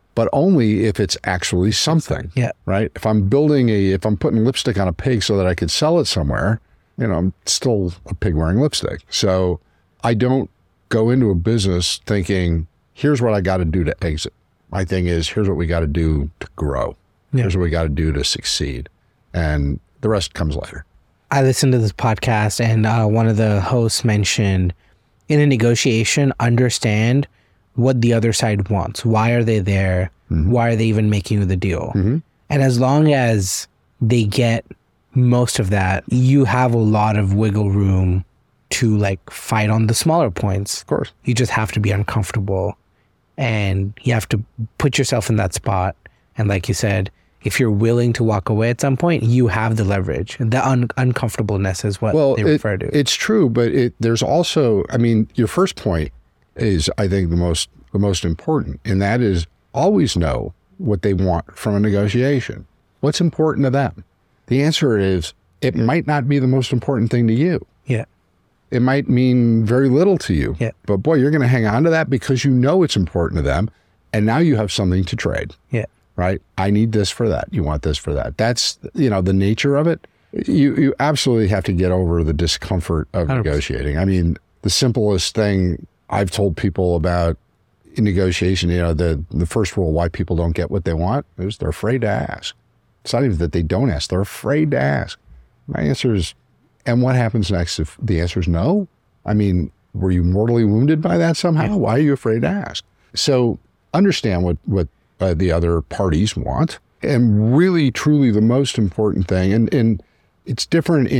[SPEAKER 2] but only if it's actually something.
[SPEAKER 1] Yeah.
[SPEAKER 2] Right. If I'm putting lipstick on a pig so that I could sell it somewhere, I'm still a pig wearing lipstick. So I don't go into a business thinking, here's what I got to do to exit. My thing is, here's what we got to do to grow. Yeah. Here's what we got to do to succeed. And the rest comes later.
[SPEAKER 1] I listened to this podcast and one of the hosts mentioned, in a negotiation, understand what the other side wants. Why are they there? Mm-hmm. Why are they even making you the deal? Mm-hmm. And as long as they get most of that, you have a lot of wiggle room to fight on the smaller points.
[SPEAKER 2] Of course.
[SPEAKER 1] You just have to be uncomfortable and you have to put yourself in that spot. And like you said, if you're willing to walk away at some point, you have the leverage. The uncomfortableness is what they refer to.
[SPEAKER 2] It's true, but there's also, your first point is, I think, the most important, and that is always know what they want from a negotiation. What's important to them? The answer is, it might not be the most important thing to you.
[SPEAKER 1] Yeah.
[SPEAKER 2] It might mean very little to you.
[SPEAKER 1] Yeah.
[SPEAKER 2] But boy, you're going to hang on to that because you know it's important to them, and now you have something to trade.
[SPEAKER 1] Yeah.
[SPEAKER 2] Right? I need this for that. You want this for that. That's, the nature of it. You absolutely have to get over the discomfort of 100%. Negotiating. The simplest thing I've told people about in negotiation, the first rule why people don't get what they want is they're afraid to ask. It's not even that they don't ask, they're afraid to ask. My answer is, and what happens next if the answer is no? Were you mortally wounded by that somehow? Why are you afraid to ask? So understand what the other parties want. And really, truly the most important thing, and it's different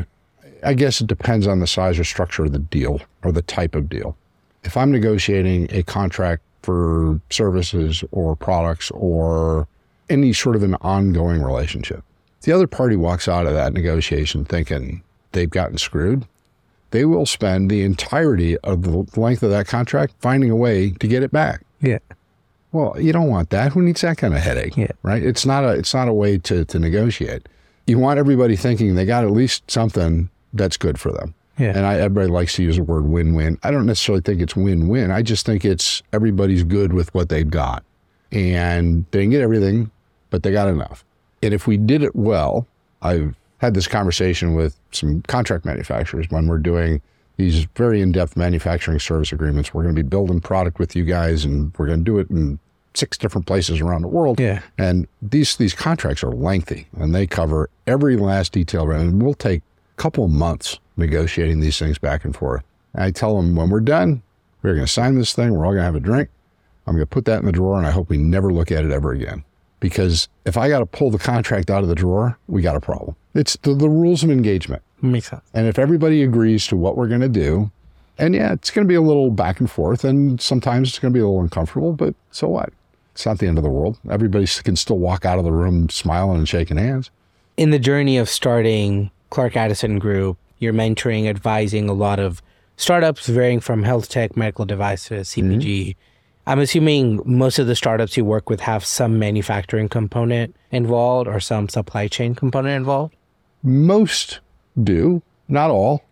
[SPEAKER 2] I guess it depends on the size or structure of the deal or the type of deal. If I'm negotiating a contract for services or products or any sort of an ongoing relationship, the other party walks out of that negotiation thinking they've gotten screwed, they will spend the entirety of the length of that contract finding a way to get it back.
[SPEAKER 1] Yeah.
[SPEAKER 2] Well, you don't want that. Who needs that kind of headache?
[SPEAKER 1] Yeah.
[SPEAKER 2] Right? It's not a way to negotiate. You want everybody thinking they got at least something that's good for them.
[SPEAKER 1] Yeah.
[SPEAKER 2] And everybody likes to use the word win-win. I don't necessarily think it's win-win. I just think it's everybody's good with what they've got. And they didn't get everything, but they got enough. And if we did it well, I've had this conversation with some contract manufacturers when we're doing these very in-depth manufacturing service agreements. We're going to be building product with you guys, and we're going to do it in 6 different places around the world.
[SPEAKER 1] Yeah.
[SPEAKER 2] And these contracts are lengthy, and they cover every last detail. And we'll take a couple of months negotiating these things back and forth. And I tell them, when we're done, we're going to sign this thing. We're all going to have a drink. I'm going to put that in the drawer, and I hope we never look at it ever again. Because if I got to pull the contract out of the drawer, we got a problem. It's the rules of engagement.
[SPEAKER 1] Makes sense.
[SPEAKER 2] And if everybody agrees to what we're going to do, and it's going to be a little back and forth, and sometimes it's going to be a little uncomfortable, but so what? It's not the end of the world. Everybody can still walk out of the room smiling and shaking hands.
[SPEAKER 1] In the journey of starting Clark Addison Group, you're mentoring, advising a lot of startups varying from health tech, medical devices, CPG. Mm-hmm. I'm assuming most of the startups you work with have some manufacturing component involved or some supply chain component involved?
[SPEAKER 2] Most do, not all.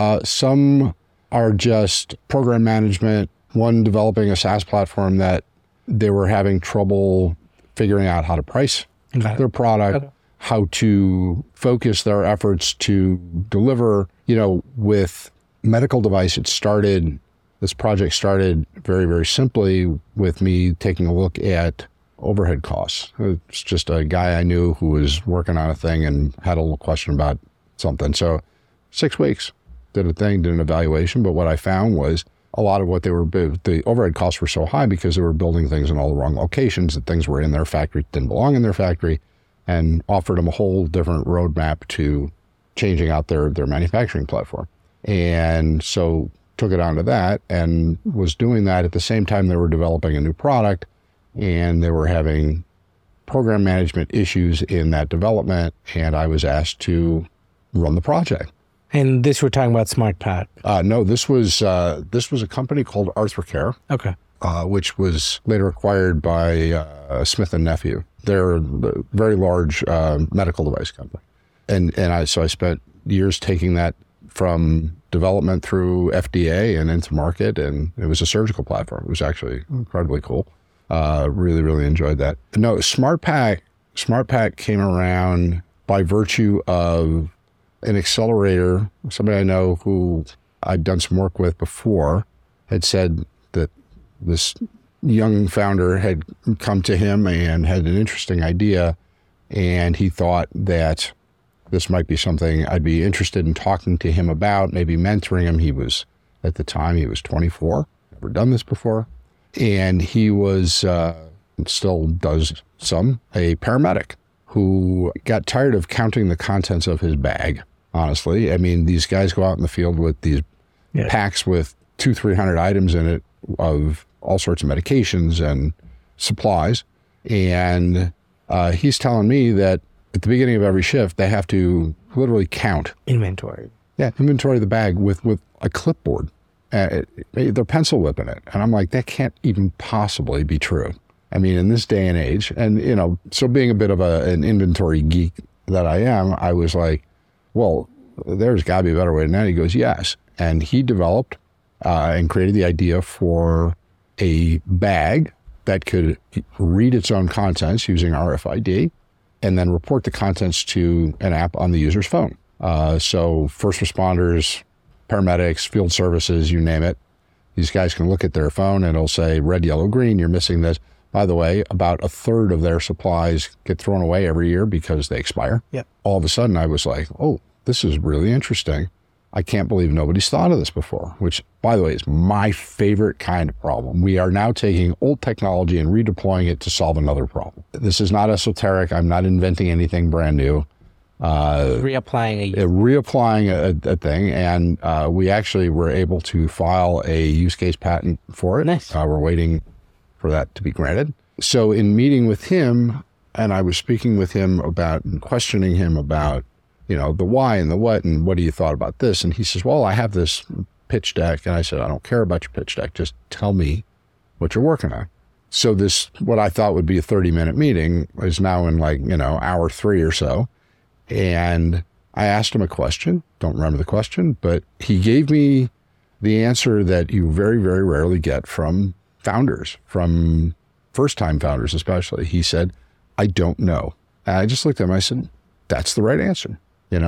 [SPEAKER 2] Some are just program management. One developing a SaaS platform that they were having trouble figuring out how to price their product, how to focus their efforts to deliver. With medical device, this project started very, very simply with me taking a look at overhead costs. It's just a guy I knew who was working on a thing and had a little question about something. So 6 weeks, did an evaluation. But what I found was a lot of what the overhead costs were so high because they were building things in all the wrong locations, that things were in their factory, didn't belong in their factory, and offered them a whole different roadmap to changing out their manufacturing platform. And so took it onto that and was doing that at the same time they were developing a new product, and they were having program management issues in that development, and I was asked to run the project.
[SPEAKER 1] And this, we're talking about SmartPak?
[SPEAKER 2] No, this was a company called Arthrocare.
[SPEAKER 1] Okay.
[SPEAKER 2] Which was later acquired by Smith & Nephew. They're a very large medical device company. And so I spent years taking that from development through FDA and into market, and it was a surgical platform. It was actually incredibly cool. Really, really enjoyed that. No, SmartPack came around by virtue of an accelerator. Somebody I know who I'd done some work with before had said that this young founder had come to him and had an interesting idea, and he thought that this might be something I'd be interested in talking to him about, maybe mentoring him. At the time, he was 24, never done this before. And he was, still does a paramedic who got tired of counting the contents of his bag, honestly. I mean, these guys go out in the field with these packs with 200-300 items in it of all sorts of medications and supplies. And he's telling me that at the beginning of every shift, they have to literally count.
[SPEAKER 1] Inventory.
[SPEAKER 2] Yeah, inventory the bag with a clipboard. They're pencil whipping it. And I'm like, that can't even possibly be true. I mean, in this day and age, and, so being a bit of an inventory geek that I am, I was like, well, there's got to be a better way than that. He goes, yes. And he developed and created the idea for a bag that could read its own contents using RFID and then report the contents to an app on the user's phone. So first responders, paramedics, field services, you name it, these guys can look at their phone and it'll say red, yellow, green, you're missing this. By the way, about a third of their supplies get thrown away every year because they expire.
[SPEAKER 1] Yep.
[SPEAKER 2] All of a sudden I was like, oh, this is really interesting. I can't believe nobody's thought of this before, which, by the way, is my favorite kind of problem. We are now taking old technology and redeploying it to solve another problem. This is not esoteric. I'm not inventing anything brand new.
[SPEAKER 1] Reapplying
[SPEAKER 2] a thing. And we actually were able to file a use case patent for it.
[SPEAKER 1] Nice.
[SPEAKER 2] We're waiting for that to be granted. So in meeting with him, and I was speaking with him about and questioning him about, the why and the what, and what do you thought about this? And he says, well, I have this pitch deck. And I said, I don't care about your pitch deck. Just tell me what you're working on. So this, what I thought would be a 30-minute meeting is now in hour 3 or so. And I asked him a question, don't remember the question, but he gave me the answer that you very, very rarely get from founders, from first-time founders especially. He said, I don't know. And I just looked at him, I said, that's the right answer.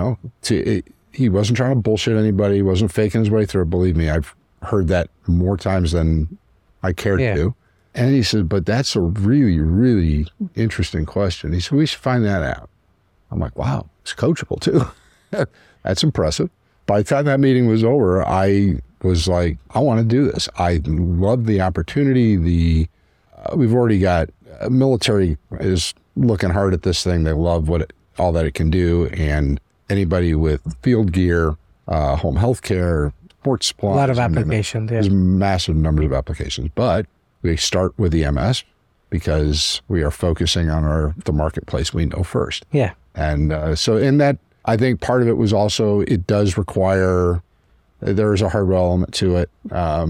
[SPEAKER 2] He wasn't trying to bullshit anybody. He wasn't faking his way through it. Believe me, I've heard that more times than I care to do. And he said, but that's a really, really interesting question. He said, we should find that out. I'm like, wow, it's coachable too. That's impressive. By the time that meeting was over, I was like, I want to do this. I love the opportunity. We've already got military is looking hard at this thing. They love all that it can do. And anybody with field gear, home health care, sports supplies.
[SPEAKER 1] A lot of applications.
[SPEAKER 2] There's massive numbers of applications. But we start with EMS because we are focusing on the marketplace we know first.
[SPEAKER 1] Yeah.
[SPEAKER 2] And so in that, I think part of it was also, it does require, there is a hardware element to it.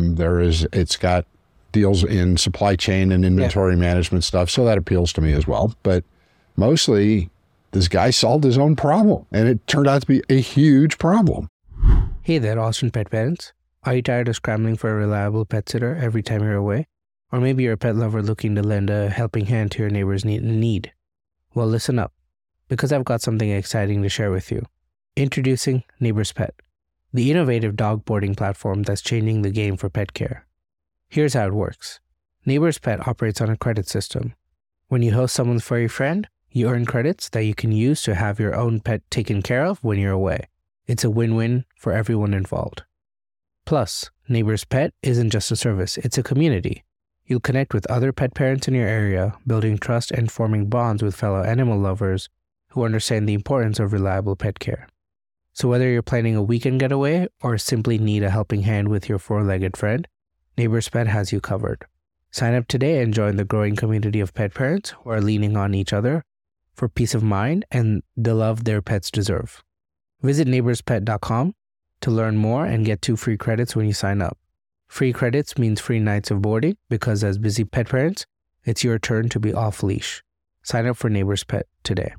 [SPEAKER 2] It's got deals in supply chain and inventory management stuff. So that appeals to me as well. But mostly this guy solved his own problem and it turned out to be a huge problem.
[SPEAKER 1] Hey there, Austin pet parents. Are you tired of scrambling for a reliable pet sitter every time you're away? Or maybe you're a pet lover looking to lend a helping hand to your neighbors in need. Well, listen up, because I've got something exciting to share with you. Introducing Neighbors Pet, the innovative dog boarding platform that's changing the game for pet care. Here's how it works. Neighbors Pet operates on a credit system. When you host someone's furry friend, you earn credits that you can use to have your own pet taken care of when you're away. It's a win-win for everyone involved. Plus, Neighbors Pet isn't just a service, it's a community. You'll connect with other pet parents in your area, building trust and forming bonds with fellow animal lovers who understand the importance of reliable pet care. So whether you're planning a weekend getaway or simply need a helping hand with your four-legged friend, Neighbors Pet has you covered. Sign up today and join the growing community of pet parents who are leaning on each other for peace of mind and the love their pets deserve. Visit neighborspet.com to learn more and get 2 free credits when you sign up. Free credits means free nights of boarding because as busy pet parents, it's your turn to be off leash. Sign up for Neighbors Pet today.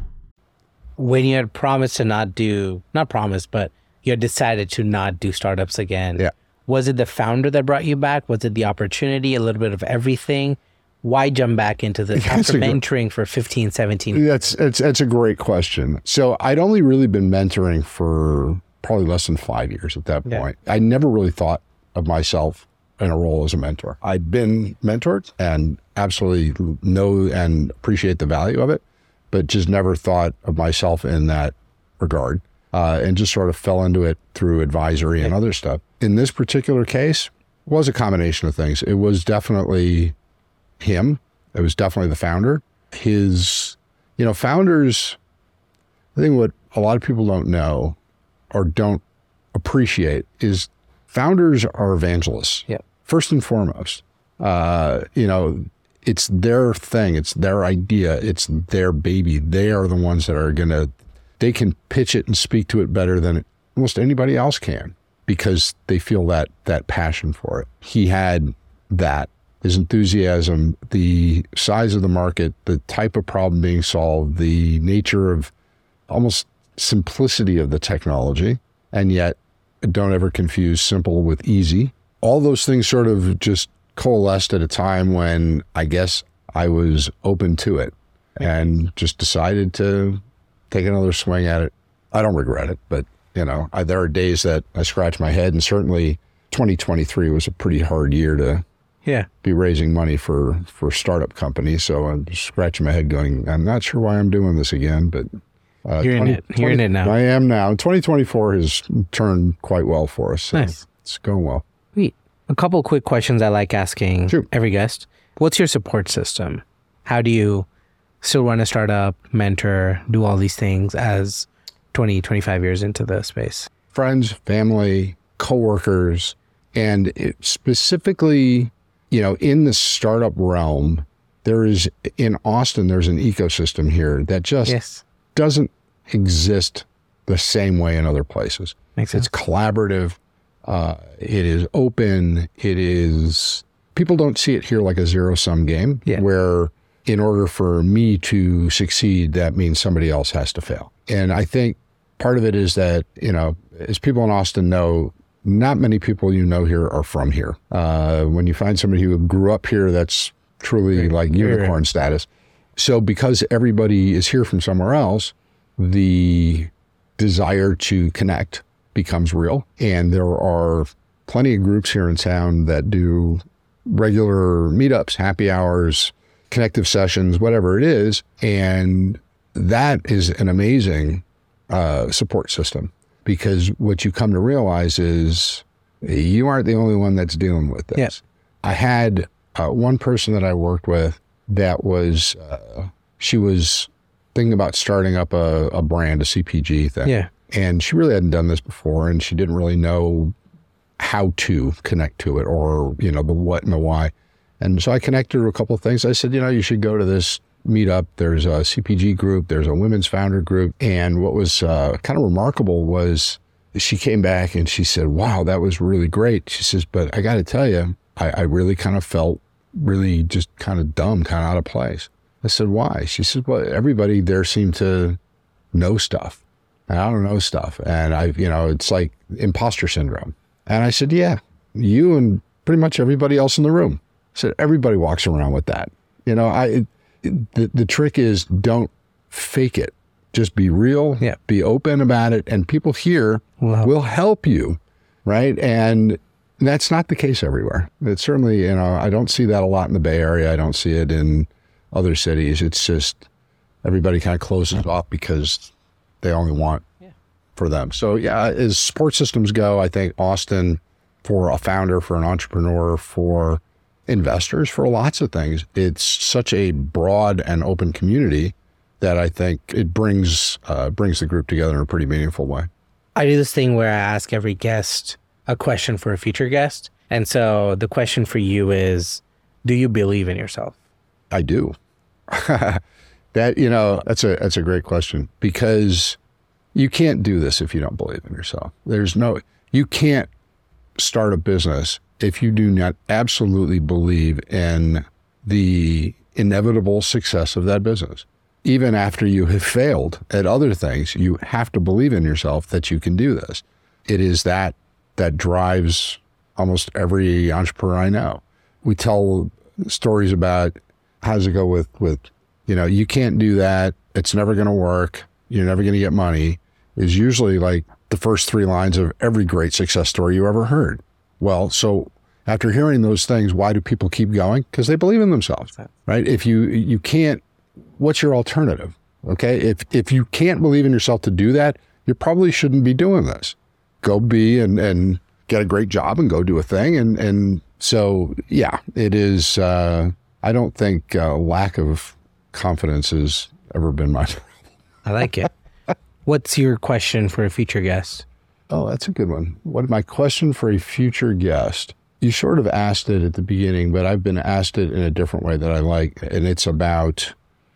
[SPEAKER 1] When you had promised to not promised, but you had decided to not do startups again.
[SPEAKER 2] Yeah.
[SPEAKER 1] Was it the founder that brought you back? Was it the opportunity, a little bit of everything? Why jump back into this after mentoring for 15, 17
[SPEAKER 2] years? That's a great question. So I'd only really been mentoring for probably less than 5 years at that point. I never really thought of myself in a role as a mentor. I'd been mentored and absolutely know and appreciate the value of it, but just never thought of myself in that regard, and just sort of fell into it through advisory and other stuff. In this particular case, it was a combination of things. It was definitely him. It was definitely the founder. Founders, I think what a lot of people don't know or don't appreciate is founders are evangelists.
[SPEAKER 1] Yeah.
[SPEAKER 2] First and foremost, it's their thing. It's their idea. It's their baby. They are the ones that they can pitch it and speak to it better than almost anybody else can because they feel that passion for it. He had that, his enthusiasm, the size of the market, the type of problem being solved, the nature of almost simplicity of the technology, and yet don't ever confuse simple with easy. All those things sort of just coalesced at a time when I guess I was open to it and just decided to take another swing at it. I don't regret it, but there are days that I scratch my head, and certainly 2023 was a pretty hard year to be raising money for startup companies. So I'm just scratching my head going, I'm not sure why I'm doing this again, but
[SPEAKER 1] you're in it now.
[SPEAKER 2] I am now. 2024 has turned quite well for us. So
[SPEAKER 1] nice.
[SPEAKER 2] It's going well.
[SPEAKER 1] Sweet. A couple of quick questions I like asking every guest. What's your support system? How do you still run a startup, mentor, do all these things as 20, 25 years into the space?
[SPEAKER 2] Friends, family, coworkers, and specifically, in the startup realm, in Austin, there's an ecosystem here that just doesn't exist the same way in other places.
[SPEAKER 1] Makes sense.
[SPEAKER 2] It's collaborative. It is open. People don't see it here like a zero-sum game where in order for me to succeed, that means somebody else has to fail. And I think part of it is that, as people in Austin know, not many people here are from here. When you find somebody who grew up here, that's truly like unicorn status. So because everybody is here from somewhere else, the desire to connect becomes real. And there are plenty of groups here in town that do regular meetups, happy hours, connective sessions, whatever it is. And that is an amazing support system, because what you come to realize is you aren't the only one that's dealing with this.
[SPEAKER 1] Yes.
[SPEAKER 2] I had one person that I worked with that was, she was thinking about starting up a brand, a CPG thing.
[SPEAKER 1] Yeah.
[SPEAKER 2] And she really hadn't done this before, and she didn't really know how to connect to it, or, the what and the why. And so I connected her to a couple of things. I said, you should go to this meetup. There's a CPG group. There's a women's founder group. And what was kind of remarkable was she came back and she said, wow, that was really great. She says, but I got to tell you, I really kind of felt really just kind of dumb, kind of out of place. I said, why? She said, well, everybody there seemed to know stuff. And I don't know stuff. And it's like imposter syndrome. And I said, yeah, you and pretty much everybody else in the room. I said, everybody walks around with that. The trick is don't fake it. Just be real, be open about it. And people here will help you. Right. And that's not the case everywhere. It's certainly, I don't see that a lot in the Bay Area. I don't see it in other cities. It's just everybody kind of closes off because they only want for them. So as support systems go, I think Austin, for a founder, for an entrepreneur, for investors, for lots of things, it's such a broad and open community that I think it brings the group together in a pretty meaningful way.
[SPEAKER 1] I do this thing where I ask every guest a question for a future guest. And so the question for you is, do you believe in yourself?
[SPEAKER 2] I do. That's a great question, because you can't do this if you don't believe in yourself. You can't start a business if you do not absolutely believe in the inevitable success of that business. Even after you have failed at other things, you have to believe in yourself that you can do this. It is that drives almost every entrepreneur I know. We tell stories about how does it go with, you can't do that. It's never going to work. You're never going to get money, is usually like the first 3 lines of every great success story you ever heard. Well, so after hearing those things, why do people keep going? Because they believe in themselves, right? If you can't, what's your alternative? Okay. If you can't believe in yourself to do that, you probably shouldn't be doing this. Go be and get a great job and go do a thing. And so, yeah, it is, I don't think lack of confidence has ever been my problem.
[SPEAKER 1] I like it. What's your question for a future guest?
[SPEAKER 2] Oh, that's a good one. What my question for a future guest? You sort of asked it at the beginning, but I've been asked it in a different way that I like. And it's about,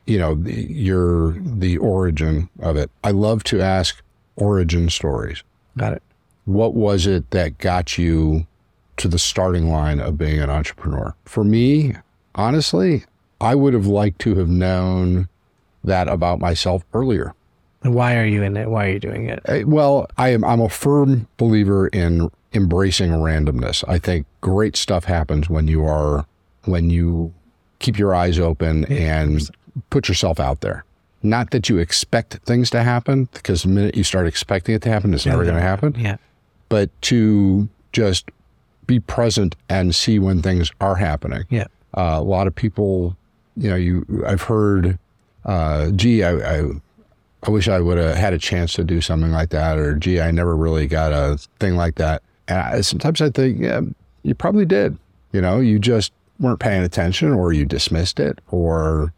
[SPEAKER 2] the origin of it. I love to ask origin stories.
[SPEAKER 1] Got it.
[SPEAKER 2] What was it that got you to the starting line of being an entrepreneur? For me, honestly, I would have liked to have known that about myself earlier.
[SPEAKER 1] And why are you in it? Why are you doing it?
[SPEAKER 2] Well, I'm a firm believer in embracing randomness. I think great stuff happens when you keep your eyes open and put yourself out there. Not that you expect things to happen, because the minute you start expecting it to happen, it's never going to happen.
[SPEAKER 1] Yeah.
[SPEAKER 2] But to just be present and see when things are happening.
[SPEAKER 1] Yeah.
[SPEAKER 2] A lot of people, I've heard, I wish I would have had a chance to do something like that, or gee, I never really got a thing like that. And sometimes I think, yeah, you probably did. You just weren't paying attention, or you dismissed it, or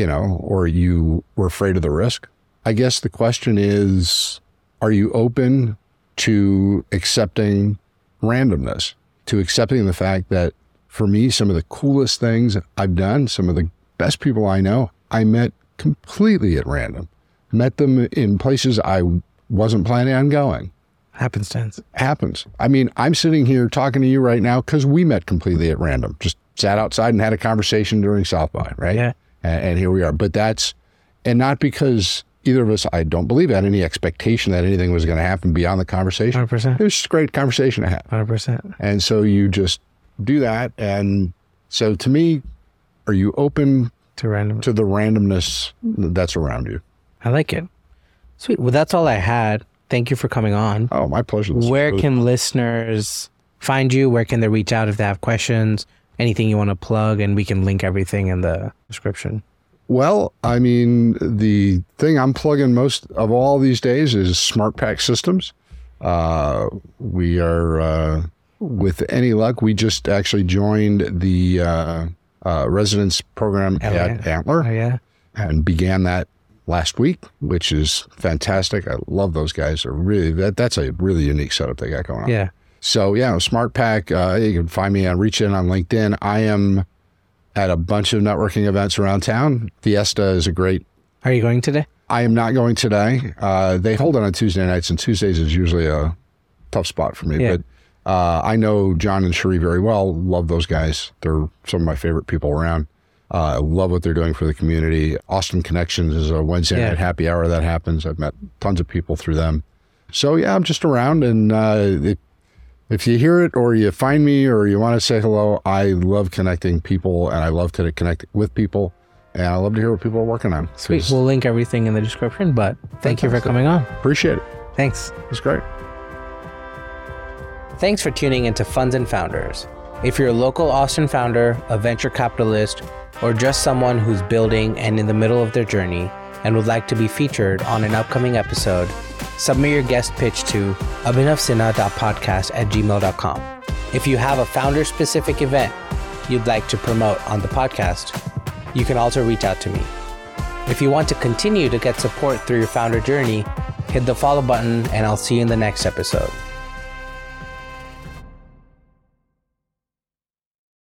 [SPEAKER 2] you were afraid of the risk. I guess the question is, are you open to accepting randomness, to accepting the fact that for me, some of the coolest things I've done, some of the best people I know, I met completely at random. Met them in places I wasn't planning on going.
[SPEAKER 1] Happenstance.
[SPEAKER 2] Happens. I mean, I'm sitting here talking to you right now because we met completely at random. Just sat outside and had a conversation during South by, right?
[SPEAKER 1] Yeah.
[SPEAKER 2] And here we are. But and not because either of us, I don't believe, had any expectation that anything was going to happen beyond the conversation.
[SPEAKER 1] 100%.
[SPEAKER 2] It was just a great conversation to have.
[SPEAKER 1] 100%.
[SPEAKER 2] And so you just do that. And so to me, are you open
[SPEAKER 1] to the
[SPEAKER 2] randomness that's around you?
[SPEAKER 1] I like it. Sweet. Well, that's all I had. Thank you for coming on.
[SPEAKER 2] Oh, my pleasure.
[SPEAKER 1] Where can listeners find you? Where can they reach out if they have questions? Anything you want to plug? And we can link everything in the description.
[SPEAKER 2] Well, I mean, the thing I'm plugging most of all these days is SmartPack Systems. We are, with any luck, we just actually joined the residence program at Antler.
[SPEAKER 1] Oh, yeah.
[SPEAKER 2] And began that last week, which is fantastic. I love those guys. They're really, that's a really unique setup they got going on.
[SPEAKER 1] Yeah.
[SPEAKER 2] So yeah, SmartPack, you can find me on reach in on LinkedIn. I am at a bunch of networking events around town. Fiesta is a great.
[SPEAKER 1] Are you going today?
[SPEAKER 2] I am not going today. They hold it on Tuesday nights, and Tuesdays is usually a tough spot for me.
[SPEAKER 1] Yeah.
[SPEAKER 2] But I know John and Cherie very well. Love those guys. They're some of my favorite people around. I love what they're doing for the community. Austin Connections is a Wednesday night happy hour that happens. I've met tons of people through them. So yeah, I'm just around, and if you hear it or you find me or you want to say hello, I love connecting people, and I love to connect with people, and I love to hear what people are working on.
[SPEAKER 1] Sweet. We'll link everything in the description, but thank you for coming on.
[SPEAKER 2] Appreciate it.
[SPEAKER 1] Thanks.
[SPEAKER 2] It's great.
[SPEAKER 1] Thanks for tuning into Funds and Founders. If you're a local Austin founder, a venture capitalist, or just someone who's building and in the middle of their journey and would like to be featured on an upcoming episode, submit your guest pitch to abhinavsinha.podcast@gmail.com. If you have a founder-specific event you'd like to promote on the podcast, you can also reach out to me. If you want to continue to get support through your founder journey, hit the follow button, and I'll see you in the next episode.